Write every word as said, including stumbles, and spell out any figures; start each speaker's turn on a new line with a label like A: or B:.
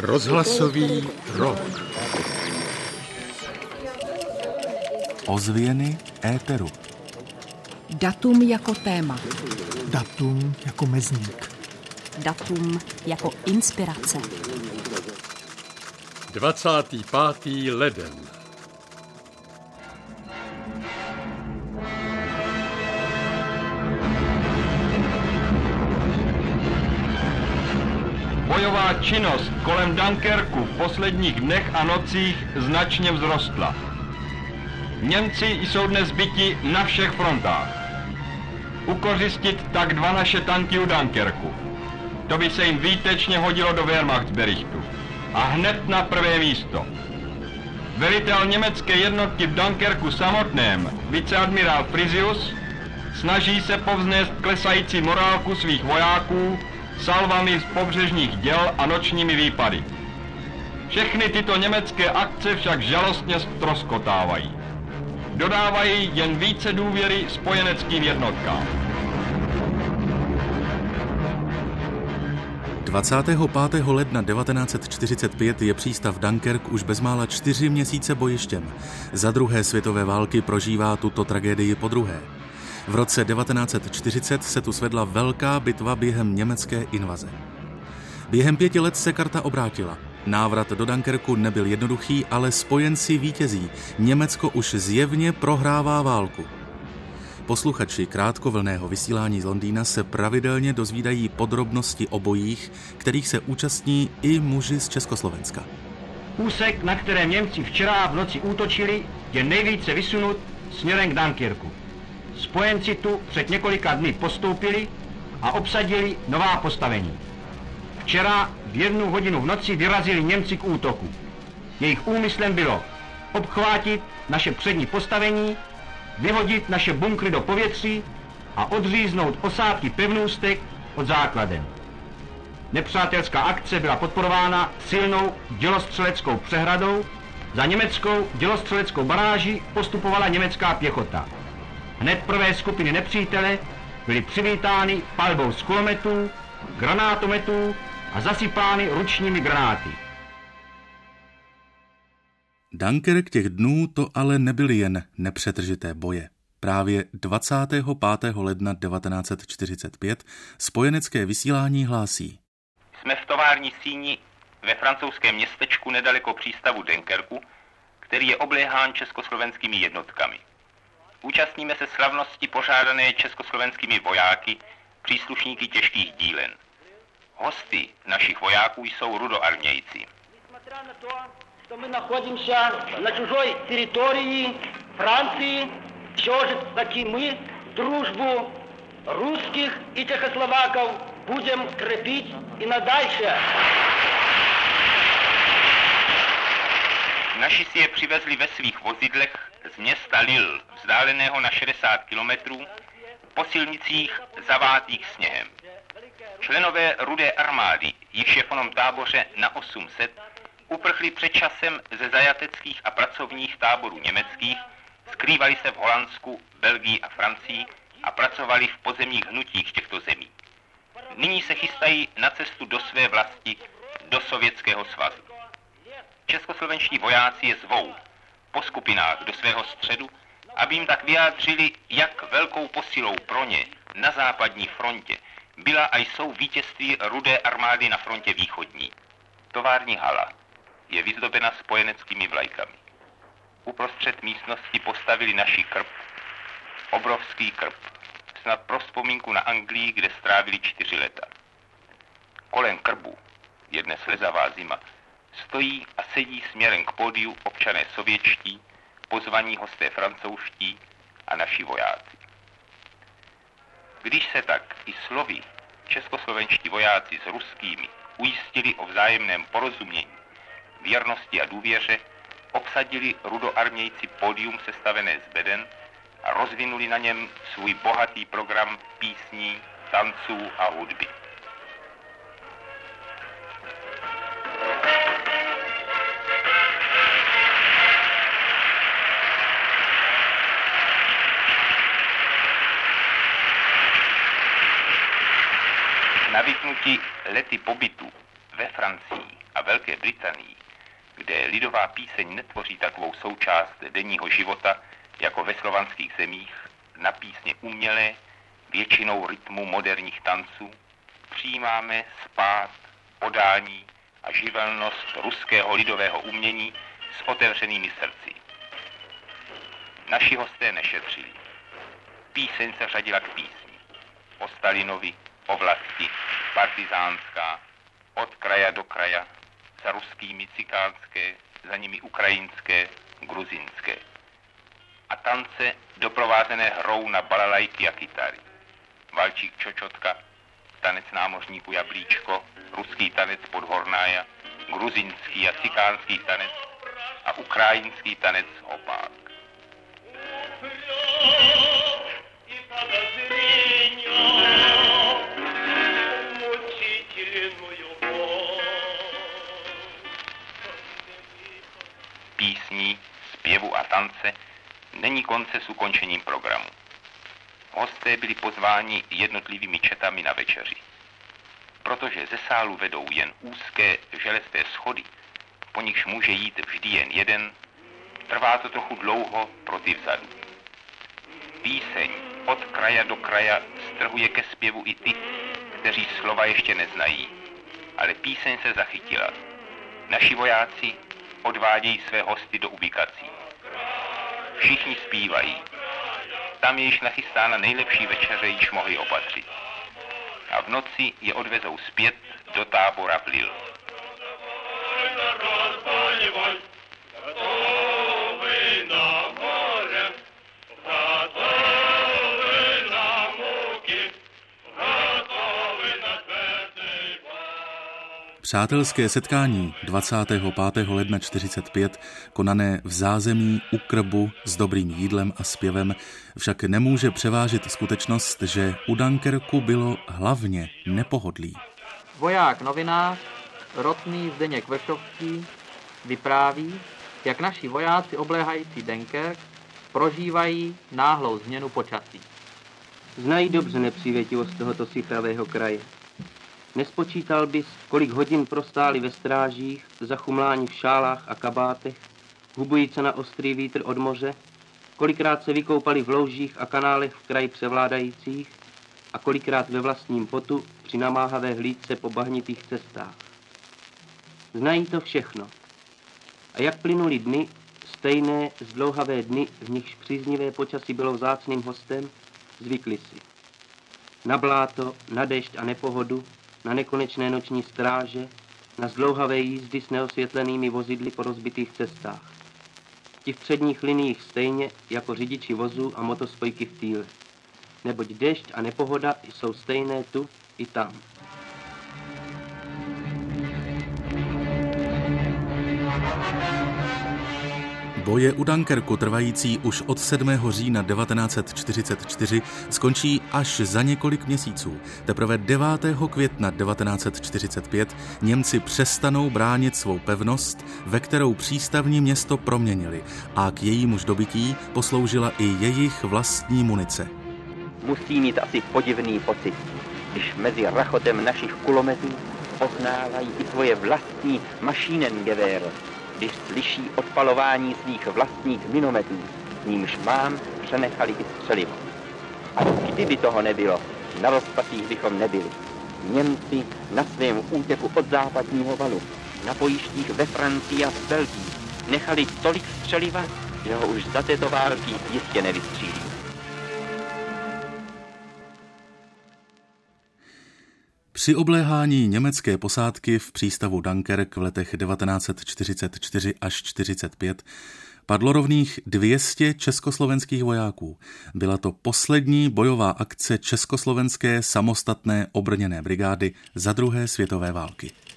A: Rozhlasový rok.
B: Ozvěny éteru.
C: Datum jako téma.
D: Datum jako mezník.
C: Datum jako inspirace.
A: dvacátého pátého leden.
E: Bojová činnost kolem Dunkerku v posledních dnech a nocích značně vzrostla. Němci jsou dnes byti na všech frontách. Ukořistit tak dva naše tanky u Dunkerku. To by se jim výtečně hodilo do Wehrmachtsberichtu. A hned na prvé místo. Velitel německé jednotky v Dunkerku samotném, viceadmirál Frisius, snaží se povznést klesající morálku svých vojáků salvami z pobřežních děl a nočními výpady. Všechny tyto německé akce však žalostně ztroskotávají. Dodávají jen více důvěry spojeneckým jednotkám.
B: dvacátého pátého ledna devatenáct set čtyřicet pět je přístav Dunkerque už bezmála čtyři měsíce bojištěm. Za druhé světové války prožívá tuto tragédii podruhé. V roce devatenáct set čtyřicet se tu svedla velká bitva během německé invaze. Během pěti let se karta obrátila. Návrat do Dunkerku nebyl jednoduchý, ale spojenci vítězí. Německo už zjevně prohrává válku. Posluchači krátkovlnného vysílání z Londýna se pravidelně dozvídají podrobnosti o bojích, kterých se účastní i muži z Československa.
F: Úsek, na kterém Němci včera v noci útočili, je nejvíce vysunut směrem k Dunkerku. Spojenci tu před několika dny postoupili a obsadili nová postavení. Včera v jednu hodinu v noci vyrazili Němci k útoku. Jejich úmyslem bylo obchvátit naše přední postavení, vyhodit naše bunkry do povětří a odříznout osádky pevnůstek od základen. Nepřátelská akce byla podporována silnou dělostřeleckou přehradou, za německou dělostřeleckou baráží postupovala německá pěchota. Hned prvé skupiny nepřítele byly přivítány palbou z kulometů, granátometů a zasypány ručními granáty.
B: Dunkerque těch dnů to ale nebyly jen nepřetržité boje. Právě dvacátého pátého ledna devatenáct set čtyřicet pět spojenecké vysílání hlásí:
G: Jsme v tovární síni ve francouzském městečku nedaleko přístavu Dunkerku, který je obléhán československými jednotkami. Účastníme se slavnosti pořádané československými vojáky, příslušníky těžkých dílen. Hosty našich vojáků jsou rudoarmějci.
F: Что мы находимся на чужой территории Франции, все же таки мы дружбу русских и чехословаков будем крепить и надальше.
G: Naši si je přivezli ve svých vozidlech z města Lille, vzdáleného na šedesát kilometrů, po silnicích zavátých sněhem. Členové Rudé armády, jichž je v onom táboře na osm set, uprchli před časem ze zajateckých a pracovních táborů německých, skrývali se v Holandsku, Belgii a Francii a pracovali v pozemních hnutích těchto zemí. Nyní se chystají na cestu do své vlasti, do Sovětského svazu. Českoslovenští vojáci je zvou po skupinách do svého středu, aby jim tak vyjádřili, jak velkou posilou pro ně na západní frontě byla a jsou vítězství Rudé armády na frontě východní. Tovární hala je vyzdobena spojeneckými vlajkami. Uprostřed místnosti postavili naši krb, obrovský krb, snad pro vzpomínku na Anglii, kde strávili čtyři leta. Kolem krbu, je dnes slezavá zima, stojí a sedí směrem k pódiu občané sovětští, pozvaní hosté francouzští a naši vojáci. Když se tak i slovy českoslovenští vojáci s ruskými ujistili o vzájemném porozumění, věrnosti a důvěře, obsadili rudoarmějci pódium sestavené z beden a rozvinuli na něm svůj bohatý program písní, tanců a hudby. Navyknuti lety pobytu ve Francii a Velké Británii, kde lidová píseň netvoří takovou součást denního života jako ve slovanských zemích, na písně umělé, většinou rytmu moderních tanců, přijímáme spát, podání a živelnost ruského lidového umění s otevřenými srdci. Naši hosté nešetřili. Píseň se řadila k písni. O Stalinovi, o vlasti, partizánská, od kraja do kraja, za ruskými cikánské, za nimi ukrajinské, gruzinské. A tance doprovázené hrou na balalajky a kytary. Valčík Čočotka, tanec námořníku Jablíčko, ruský tanec Podhornája, gruzinský a cikánský tanec a ukrajinský tanec Opák. Písní, zpěvu a tance není konce s ukončením programu. Hosté byli pozváni jednotlivými četami na večeři. Protože ze sálu vedou jen úzké železné schody, po nichž může jít vždy jen jeden, trvá to trochu dlouho pro ty vzadu. Píseň od kraja do kraja strhuje ke zpěvu i ty, kteří slova ještě neznají, ale píseň se zachytila. Naši vojáci odvádějí své hosty do ubikací. Všichni zpívají. Tam je již nachystána nejlepší večeře, již mohli opatřit. A v noci je odvezou zpět do tábora v Lille.
B: Přátelské setkání dvacátého pátého ledna čtyřicet pět, konané v zázemí u Krbu s dobrým jídlem a zpěvem, však nemůže převážit skutečnost, že u Dunkerku bylo hlavně nepohodlí.
H: Voják novinář, rotný Zdeněk Vršovský, vypráví, jak naši vojáci obléhající Dunkerk prožívají náhlou změnu počasí.
I: Znají dobře nepřívětivost tohoto sichravého kraje. Nespočítal bys, kolik hodin prostáli ve strážích, zachumláni v šálách a kabátech, hubujíce na ostrý vítr od moře, kolikrát se vykoupali v loužích a kanálech v kraji převládajících a kolikrát ve vlastním potu při namáhavé hlídce po bahnitých cestách. Znají to všechno. A jak plynuli dny, stejné zdlouhavé dny, v nichž příznivé počasí bylo vzácným hostem, zvykli si. Na bláto, na déšť a nepohodu, na nekonečné noční stráže, na zdlouhavé jízdy s neosvětlenými vozidly po rozbitých cestách. Ti v předních liniích stejně jako řidiči vozů a motospojky v týle. Neboť déšť a nepohoda jsou stejné tu i tam.
B: Boje u Dunkerku, trvající už od sedmého října devatenáct set čtyřicet čtyři, skončí až za několik měsíců. Teprve devátého května devatenáct set čtyřicet pět Němci přestanou bránit svou pevnost, ve kterou přístavní město proměnili, a k jejímuž dobytí posloužila i jejich vlastní munice.
J: Musí mít asi podivný pocit, když mezi rachotem našich kulometů poznávají i svoje vlastní Maschinengewehr, když slyší odpalování svých vlastních minometů, s nímž mám přenechali i střelivo. A kdyby toho nebylo, na rozpacích bychom nebyli. Němci na svém útěku od západního valu, na bojištích ve Francii a v Belgii, nechali tolik střeliva, že ho už za této války jistě nevystřílí.
B: Při obléhání německé posádky v přístavu Dunkerque v letech devatenáct set čtyřicet čtyři až čtyřicet pět padlo rovných dvě stě československých vojáků. Byla to poslední bojová akce československé samostatné obrněné brigády za druhé světové války.